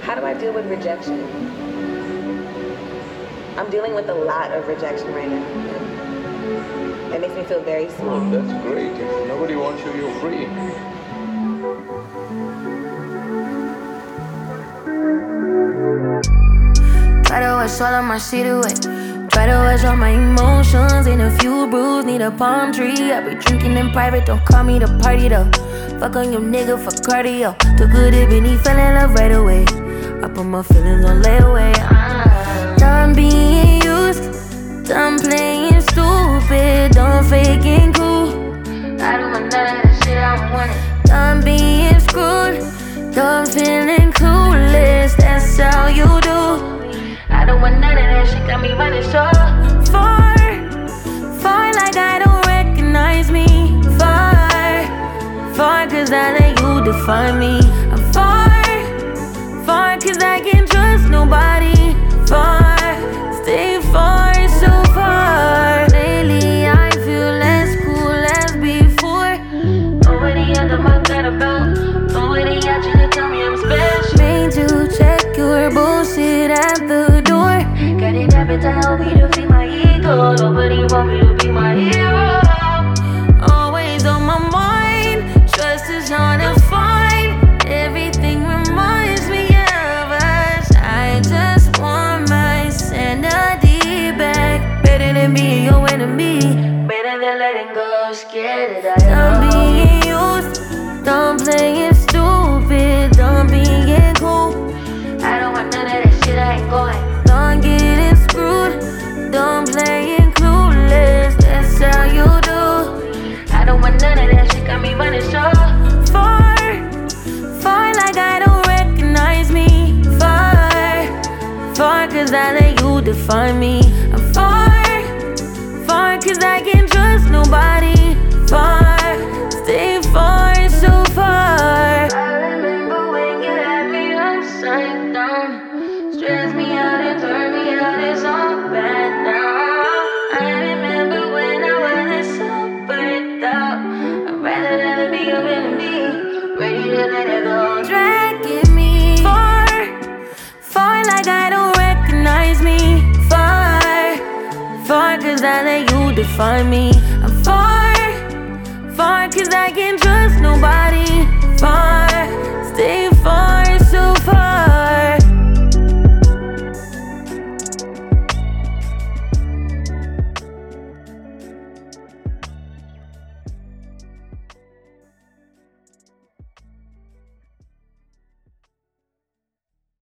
How do I deal with rejection? I'm dealing with a lot of rejection right now. It makes me feel very small. Well, that's great. If nobody wants you, you're free. Try to wash all of my shit away. Try to wash all my emotions in a few brews. Need a palm tree. I be drinking in private. Don't call me to party though. Fuck on your nigga for cardio. Too good if he fell in love right away. I put my feelings on layaway. Done being used. Done playing stupid. Done faking cool. I don't want none of that shit I'm wanting. Done being screwed. Done feeling clueless. That's how you do. I don't want none of that shit, got me running short. Far, far like I don't recognize me. Far, far cause I let you define me. I'm far, far cause I can't trust nobody. Far, stay far, so far. Lately I feel less cool as before. Nobody under my gut about. Nobody out you to tell me I'm special. Made you check your bullshit at the door. Got it happen to help me to feed my ego. Nobody want me to be my hero. Always on my mind. Trust is hard to find. Everything reminds me of us. I just want my sanity back. Better than being your enemy. Better than letting go. Scared that I am being used. Don't play it stupid. Don't being cool. I don't want none of that shit. I ain't going. Don't get screwed. Don't play it clueless. That's how you do. I don't want none of that shit. Got me running short. Far, far like I don't recognize me. Far, far cause I let you define me. I'm far, far cause I can't trust nobody. Far, stay far, so far. I remember when you had me upside down. Stress me out and turn me out, it's all bad now. I remember when I wasn't so burnt out. I'd rather be your enemy, ready to let it go. Dragging me far, far like I don't recognize me. Far, far cause I let you define me. I'm far, far cause I